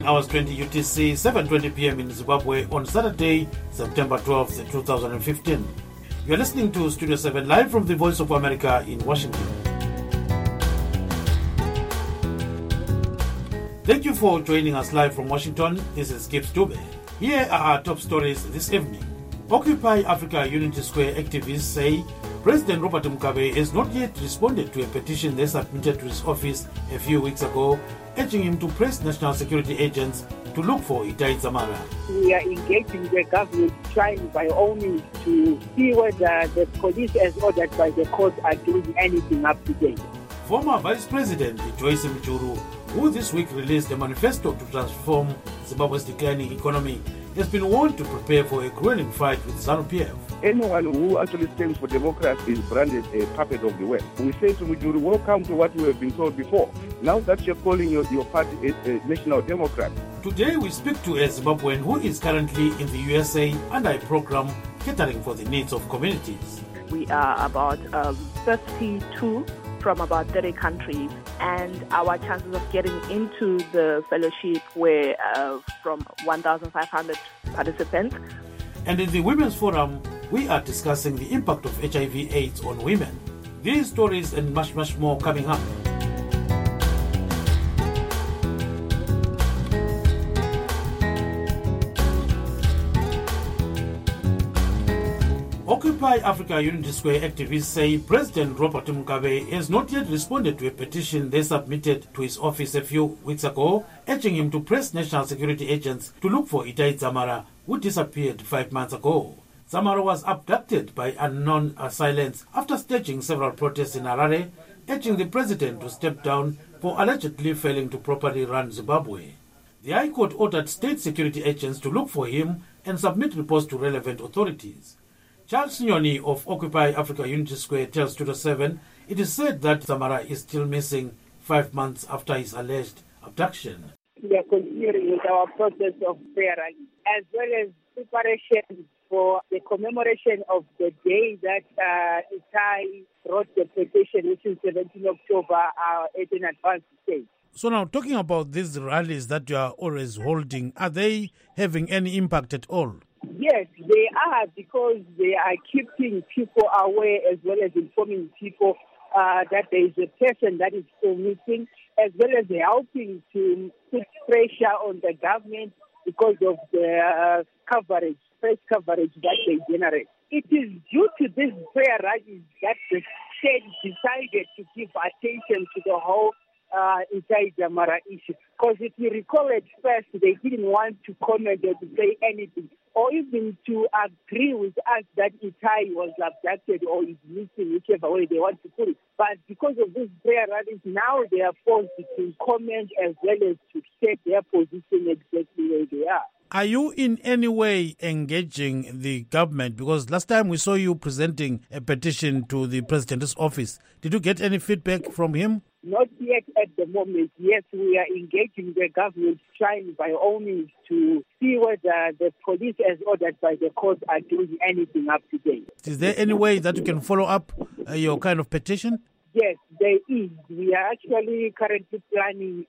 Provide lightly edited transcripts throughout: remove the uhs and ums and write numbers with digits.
Hours 20 UTC, 7:20 p.m. in Zimbabwe on Saturday, September 12th, 2015. You're listening to Studio 7 live from the Voice of America in Washington. Thank you for joining us live from Washington. This is Gibbs Dube. Here are our top stories this evening. Occupy Africa Unity Square activists say President Robert Mugabe has not yet responded to a petition they submitted to his office a few weeks ago, urging him to press national security agents to look for Itai Dzamara. We are engaging the government, trying by all means to see whether the police, as ordered by the court, are doing anything up to date. Former Vice President Joyce Mujuru, who this week released a manifesto to transform Zimbabwe's declining economy, has been warned to prepare for a grueling fight with ZANU-PF. Anyone who actually stands for democracy is branded a puppet of the West. We say to Mujuru, welcome to what we have been told before. Now that you're calling your party a National Democrat. Today we speak to a Zimbabwean who is currently in the USA under a program catering for the needs of communities. We are about 52 from about 30 countries, and our chances of getting into the fellowship were from 1,500 participants. And in the Women's Forum, we are discussing the impact of HIV/AIDS on women. These stories and much more coming up. Occupy Africa Unity Square activists say President Robert Mugabe has not yet responded to a petition they submitted to his office a few weeks ago, urging him to press national security agents to look for Itai Dzamara, who disappeared 5 months ago. Dzamara was abducted by unknown assailants after staging several protests in Harare, urging the president to step down for allegedly failing to properly run Zimbabwe. The High Court ordered state security agents to look for him and submit reports to relevant authorities. Charles Nyoni of Occupy Africa Unity Square tells Studio 7 it is said that Dzamara is still missing 5 months after his alleged abduction. We are continuing with our process of prayer as well as preparation for the commemoration of the day that Itai wrote the petition, which is 17 October at an advanced stage. So now, talking about these rallies that you are always holding, are they having any impact at all? Yes, they are, because they are keeping people aware as well as informing people that there is a person that is still missing, as well as helping to put pressure on the government because of the press coverage that they generate. It is due to these prayer rallies that the state decided to give attention to the whole Itai Dzamara issue. Because if you recall at first, they didn't want to comment or to say anything, or even to agree with us that Itai was abducted or is missing, whichever way they want to put it. But because of these prayer rallies, now they are forced to comment as well as to state their position exactly where they are. Are you in any way engaging the government? Because last time we saw you presenting a petition to the president's office. Did you get any feedback from him? Not yet at the moment. Yes, we are engaging the government, trying by all means to see whether the police, as ordered by the court, are doing anything up to date. Is there any way that you can follow up your kind of petition? Yes, there is. We are actually currently planning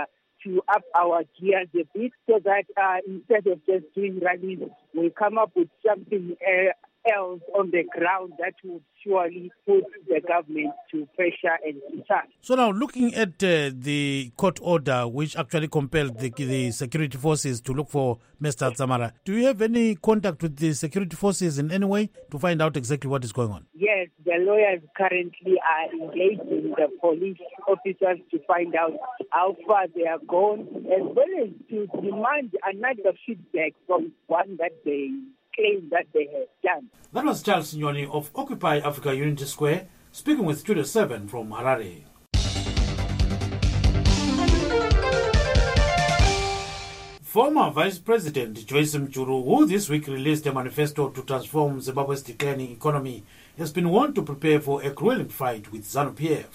to up our gears a bit so that instead of just doing rallies, we come up with something else on the ground that would surely put the government to pressure and to charge. So now, looking at the court order, which actually compelled the security forces to look for Mr. Dzamara, do you have any contact with the security forces in any way to find out exactly what is going on? Yes, the lawyers currently are engaging the police officers to find out how far they are gone, as well as to demand another feedback from one that they claim that they have done. That was Charles Nyoni of Occupy Africa Unity Square, speaking with Studio 7 from Harare. Former Vice President Joyce Mujuru, who this week released a manifesto to transform Zimbabwe's declining economy, has been warned to prepare for a grueling fight with ZANU-PF.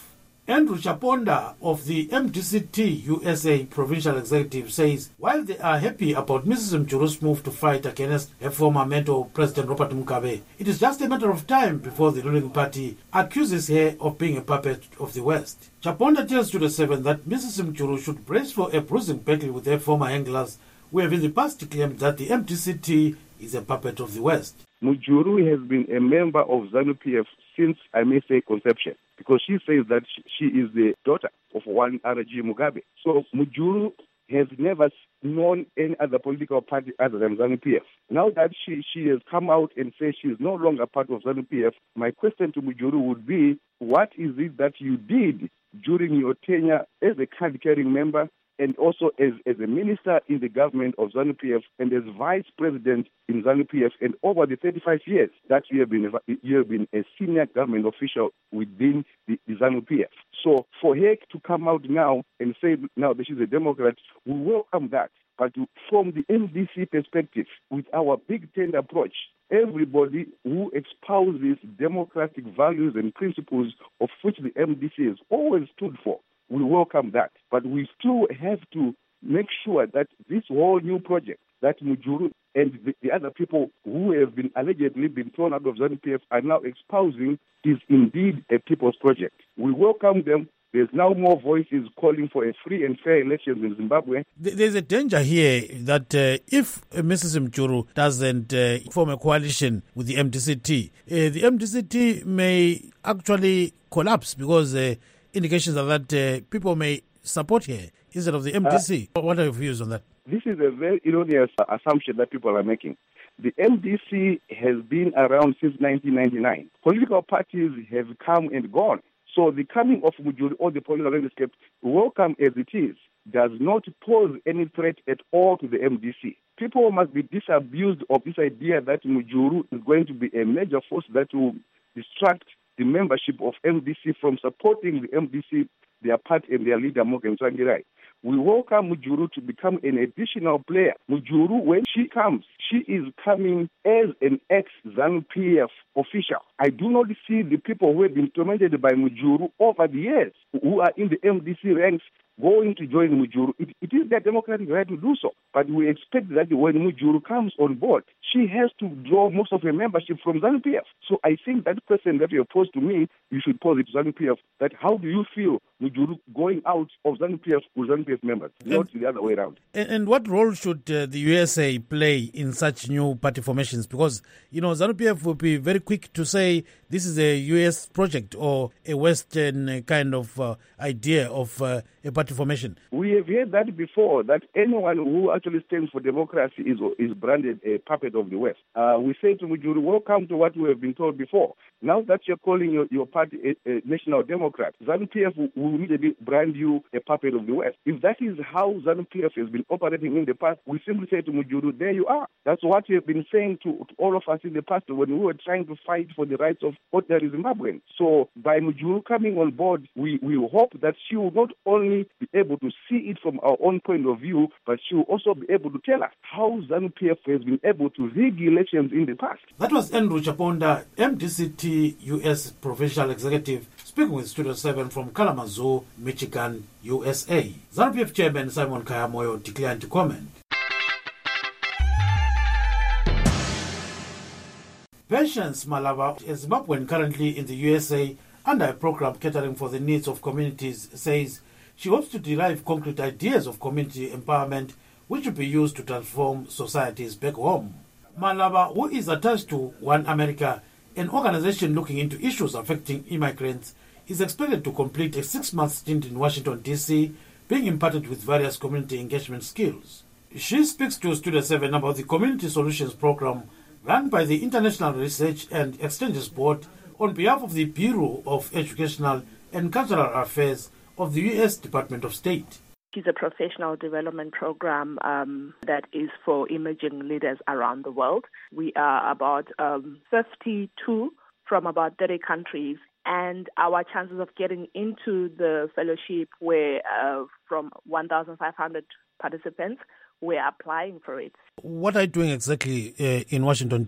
Andrew Chaponda of the MDCT USA Provincial Executive says while they are happy about Mrs. Mjuru's move to fight against her former mentor, President Robert Mugabe, it is just a matter of time before the ruling party accuses her of being a puppet of the West. Chaponda tells Studio 7 that Mrs. Mjuru should brace for a bruising battle with her former handlers who have in the past claimed that the MDCT is a puppet of the West. Mujuru has been a member of ZANU-PF since, I may say, conception, because she says that she is the daughter of one RG Mugabe. So Mujuru has never known any other political party other than ZANU-PF. Now that she has come out and says she is no longer part of ZANU-PF, my question to Mujuru would be, what is it that you did during your tenure as a card-carrying member and also as a minister in the government of ZANU-PF and as vice president in ZANU-PF, and over the 35 years that you have been a senior government official within the ZANU-PF. So for her to come out now and say now that she's a Democrat, we welcome that. But from the MDC perspective, with our big tent approach, everybody who espouses democratic values and principles of which the MDC has always stood for, we welcome that. But we still have to make sure that this whole new project that Mujuru and the other people who have been allegedly been thrown out of ZANU-PF are now espousing is indeed a people's project. We welcome them. There's now more voices calling for a free and fair elections in Zimbabwe. There's a danger here that if Mrs. Mjuru doesn't form a coalition with the MDCT, the MDCT may actually collapse because indications are that people may support her instead of the MDC. What are your views on that? This is a very erroneous assumption that people are making. The MDC has been around since 1999. Political parties have come and gone. So the coming of Mujuru or the political landscape, welcome as it is, does not pose any threat at all to the MDC. People must be disabused of this idea that Mujuru is going to be a major force that will distract the membership of MDC from supporting the MDC, their party and their leader, Morgan Tsvangirai. We welcome Mujuru to become an additional player. Mujuru, when she comes, she is coming as an ex-ZANU-PF official. I do not see the people who have been tormented by Mujuru over the years, who are in the MDC ranks, going to join Mujuru. It is their democratic right to do so. But we expect that when Mujuru comes on board, she has to draw most of her membership from ZANU-PF. So I think that question that you posed to me, you should pose it to ZANU-PF, that how do you feel Mujuru going out of ZANU-PF with ZANU-PF members, not the other way around? And what role should the USA play in such new party formations? Because, ZANU-PF will be very quick to say this is a US project or a Western kind of idea of a party formation. We have heard that before, that anyone who actually stands for democracy is branded a puppet of the West. We say to Mujuru, welcome to what we have been told before. Now that you're calling your party a National Democrat, ZANU-PF will immediately brand you a puppet of the West. If that is how ZANU-PF has been operating in the past, we simply say to Mujuru, there you are. That's what we have been saying to all of us in the past when we were trying to fight for the rights of ordinary Zimbabweans. So by Mujuru coming on board, we hope that she will not only be able to see it from our own point of view, but she will also be able to tell us how ZANU-PF has been able to rig elections in the past. That was Andrew Chaponda, MDCT US Provincial Executive, speaking with Studio 7 from Kalamazoo, Michigan, USA. ZANU-PF Chairman Simon Kayamoyo declined to comment. Patience Malava, a Zimbabwean currently in the USA under a program catering for the needs of communities, says she hopes to derive concrete ideas of community empowerment which will be used to transform societies back home. Malava, who is attached to One America, an organization looking into issues affecting immigrants, is expected to complete a 6-month stint in Washington, D.C., being imparted with various community engagement skills. She speaks to Studio 7 about the Community Solutions Program run by the International Research and Exchanges Board on behalf of the Bureau of Educational and Cultural Affairs of the U.S. Department of State. It's a professional development program that is for emerging leaders around the world. We are about 52 from about 30 countries, and our chances of getting into the fellowship were from 1,500 participants. We're applying for it. What are you doing exactly in Washington, D.C.?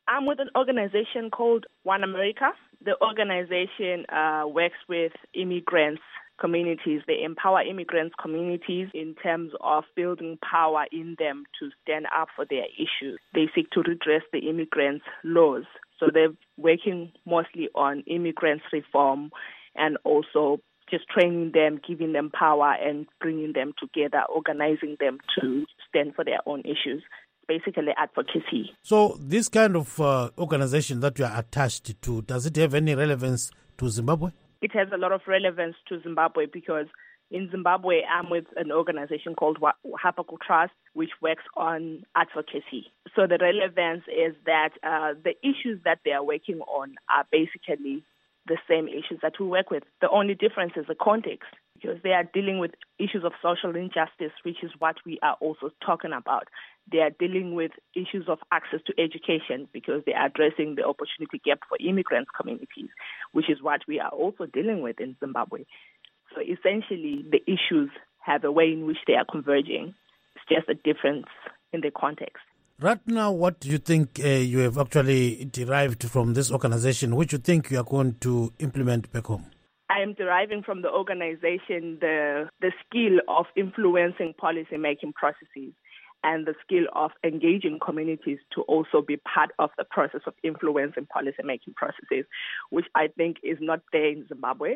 I'm with an organization called One America. The organization works with immigrants communities. They empower immigrants communities in terms of building power in them to stand up for their issues. They seek to redress the immigrants' laws. So they're working mostly on immigrants reform and also just training them, giving them power and bringing them together, organizing them to stand for their own issues. Basically advocacy. So this kind of organization that you are attached to, does it have any relevance to Zimbabwe? It has a lot of relevance to Zimbabwe because in Zimbabwe, I'm with an organization called Habakkuk Trust, which works on advocacy. So the relevance is that the issues that they are working on are basically the same issues that we work with. The only difference is the context, because they are dealing with issues of social injustice, which is what we are also talking about. They are dealing with issues of access to education because they are addressing the opportunity gap for immigrant communities, which is what we are also dealing with in Zimbabwe. So essentially, the issues have a way in which they are converging. It's just a difference in the context. Right now, what do you think you have actually derived from this organization, which you think you are going to implement back home? I am deriving from the organization the skill of influencing policy-making processes and the skill of engaging communities to also be part of the process of influencing policy-making processes, which I think is not there in Zimbabwe.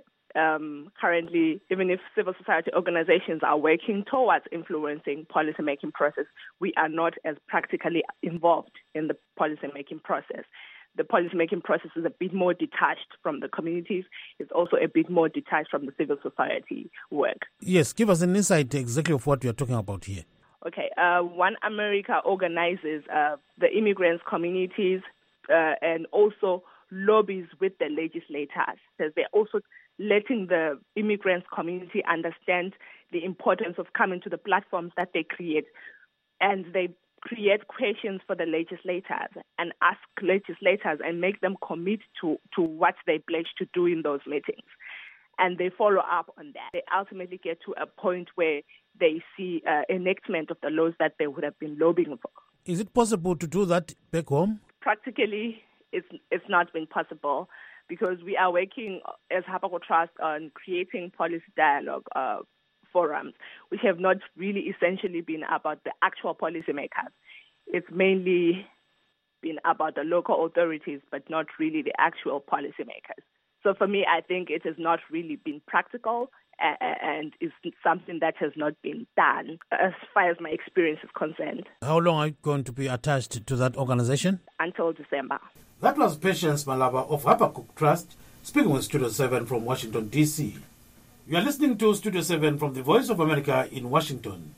Currently, even if civil society organizations are working towards influencing policy-making process, we are not as practically involved in the policy-making process. The policy-making process is a bit more detached from the communities. It's also a bit more detached from the civil society work. Yes, give us an insight exactly of what you are talking about here. Okay, One America organizes the immigrants communities and also lobbies with the legislators. They're also letting the immigrants community understand the importance of coming to the platforms that they create. And they create questions for the legislators and ask legislators and make them commit to what they pledge to do in those meetings. And they follow up on that. They ultimately get to a point where they see enactment of the laws that they would have been lobbying for. Is it possible to do that back home? Practically, it's not been possible because we are working as Habakkuk Trust on creating policy dialogue forums, which have not really essentially been about the actual policymakers. It's mainly been about the local authorities, but not really the actual policymakers. So for me, I think it has not really been practical and is something that has not been done as far as my experience is concerned. How long are you going to be attached to that organization? Until December. That was Patience Malaba of Habakkuk Trust speaking with Studio 7 from Washington, D.C. You are listening to Studio 7 from the Voice of America in Washington.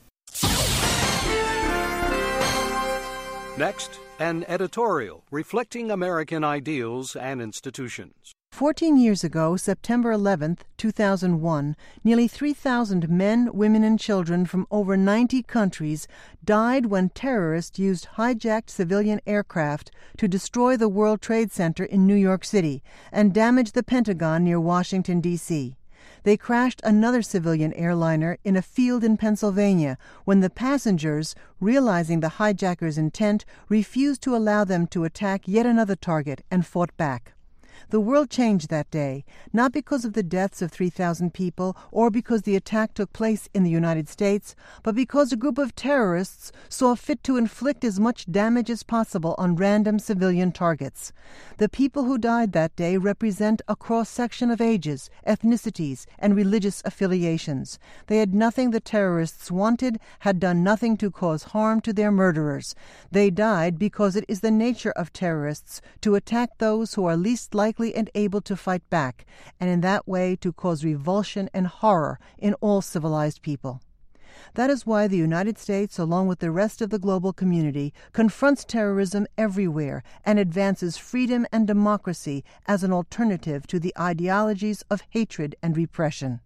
Next, an editorial reflecting American ideals and institutions. 14 years ago, September 11th, 2001, nearly 3,000 men, women, and children from over 90 countries died when terrorists used hijacked civilian aircraft to destroy the World Trade Center in New York City and damage the Pentagon near Washington, D.C. They crashed another civilian airliner in a field in Pennsylvania when the passengers, realizing the hijackers' intent, refused to allow them to attack yet another target and fought back. The world changed that day, not because of the deaths of 3,000 people or because the attack took place in the United States, but because a group of terrorists saw fit to inflict as much damage as possible on random civilian targets. The people who died that day represent a cross-section of ages, ethnicities, and religious affiliations. They had nothing the terrorists wanted, had done nothing to cause harm to their murderers. They died because it is the nature of terrorists to attack those who are least likely and able to fight back, and in that way to cause revulsion and horror in all civilized people. That is why the United States, along with the rest of the global community, confronts terrorism everywhere and advances freedom and democracy as an alternative to the ideologies of hatred and repression.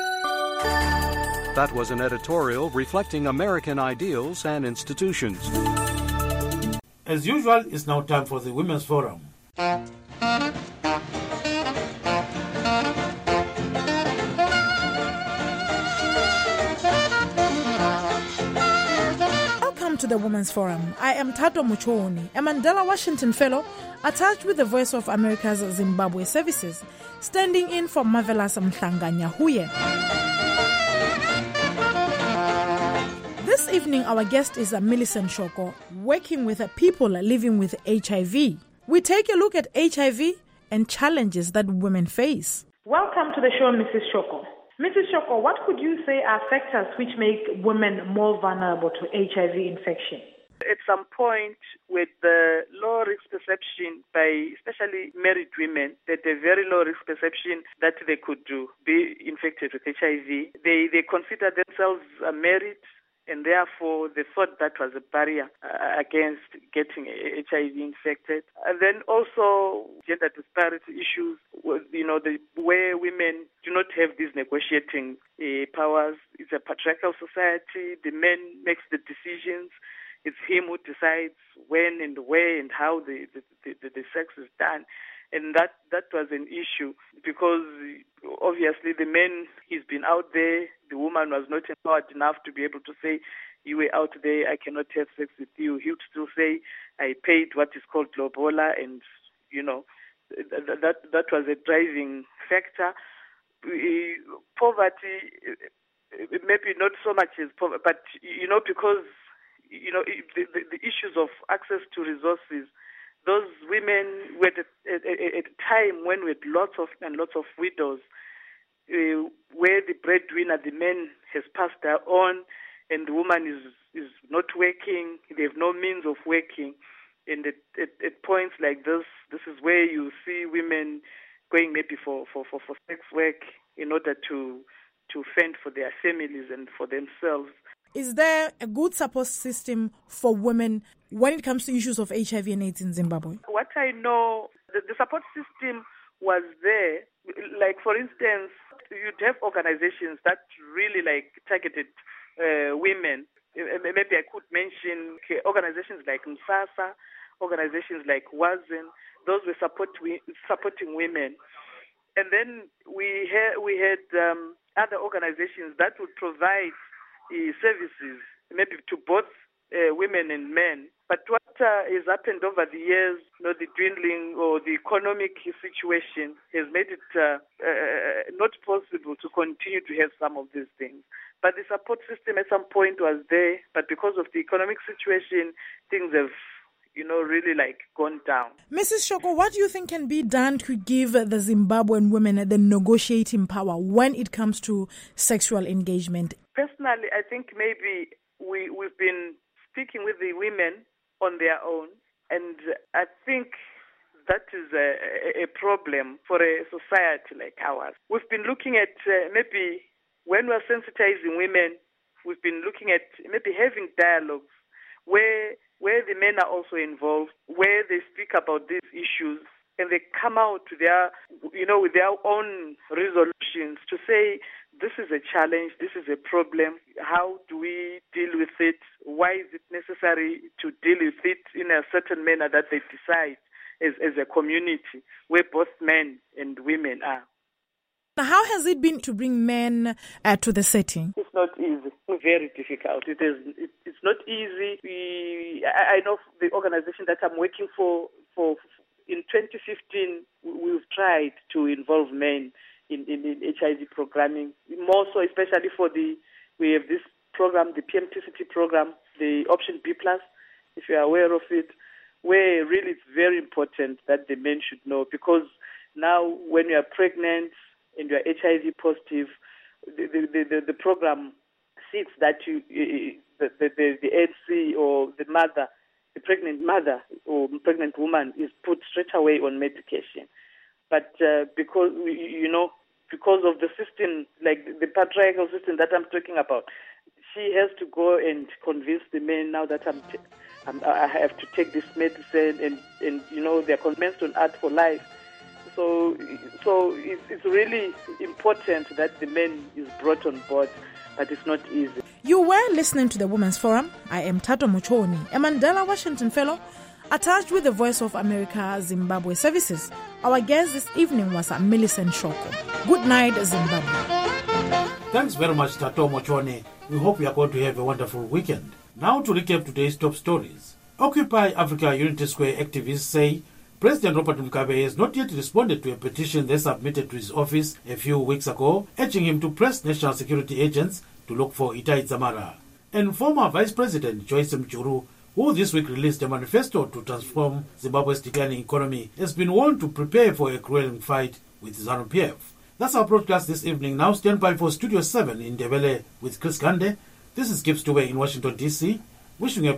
That was an editorial reflecting American ideals and institutions. As usual, it's now time for the Women's Forum. to the Women's Forum. I am Tato Muchoni, a Mandela Washington Fellow attached with the Voice of America's Zimbabwe Services, standing in for Marvelous Mhlanga Nyahuye. This evening, our guest is Millicent Shoko, working with people living with HIV. We take a look at HIV and challenges that women face. Welcome to the show, Mrs. Shoko. Mrs. Shoko, what could you say are factors which make women more vulnerable to HIV infection? At some point, with the low risk perception by especially married women, that a very low risk perception that they could be infected with HIV, they consider themselves married, and therefore they thought that was a barrier against getting HIV infected. And then also gender disparity issues, where women do not have these negotiating powers. It's a patriarchal society. The man makes the decisions. It's him who decides when and where and how the sex is done. And that was an issue because obviously the man, he's been out there. The woman was not empowered enough to be able to say, you were out there, I cannot have sex with you. He would still say, I paid what is called lobola, and, that was a driving factor. Poverty, maybe not so much as poverty, but, because, the issues of access to resources, those women were at a time when we had lots of widows, where the breadwinner, the man, has passed on, and the woman is not working. They have no means of working. And at points like this is where you see women going maybe for sex work in order to fend for their families and for themselves. Is there a good support system for women when it comes to issues of HIV and AIDS in Zimbabwe? What I know, the support system was there. Like, for instance, you'd have organizations that really targeted women. Maybe I could mention organizations like Msasa, organizations like Wazen. Those were supporting women. And then we had other organizations that would provide services, maybe to both women and men. But what has happened over the years, the dwindling or the economic situation has made it not possible to continue to have some of these things. But the support system at some point was there, but because of the economic situation, things have, really gone down. Mrs. Shoko, what do you think can be done to give the Zimbabwean women the negotiating power when it comes to sexual engagement? Personally, I think maybe we've been speaking with the women on their own, and I think that is a problem for a society like ours. We've been looking at maybe when we're sensitizing women, we've been looking at maybe having dialogues where the men are also involved, where they speak about these issues, and they come out to with their own resolutions to say, this is a challenge, this is a problem, how do we deal with it, why is it necessary to deal with it in a certain manner that they decide as a community where both men and women are. How has it been to bring men to the setting? It's not easy. Very difficult. It's not easy. I know the organization that I'm working for in 2015, we've tried to involve men in HIV programming, more so especially we have this program, the PMTCT program, the Option B+, if you're aware of it, where really it's very important that the men should know, because now when you are pregnant and you are HIV positive, the program seeks that the ANC or the mother, the pregnant mother or pregnant woman is put straight away on medication. But because of the system, like the patriarchal system that I'm talking about, she has to go and convince the men now that I have to take this medicine, and they're convinced on Art for Life. So it's really important that the men is brought on board, but it's not easy. You were listening to the Women's Forum. I am Tato Muchoni, a Mandela Washington Fellow, attached with the Voice of America Zimbabwe Services. Our guest this evening was Millicent Shoko. Good night, Zimbabwe. Thanks very much, Tato Muchoni. We hope you are going to have a wonderful weekend. Now to recap today's top stories. Occupy Africa Unity Square activists say President Robert Mugabe has not yet responded to a petition they submitted to his office a few weeks ago, urging him to press national security agents to look for Itai Dzamara. And former Vice President Joyce Mjuru, who this week released a manifesto to transform Zimbabwe's declining economy, has been warned to prepare for a grueling fight with ZANU-PF. That's our broadcast this evening. Now stand by for Studio 7 in Ndebele with Chris Gande. This is Gibbs Dube in Washington, D.C., wishing you a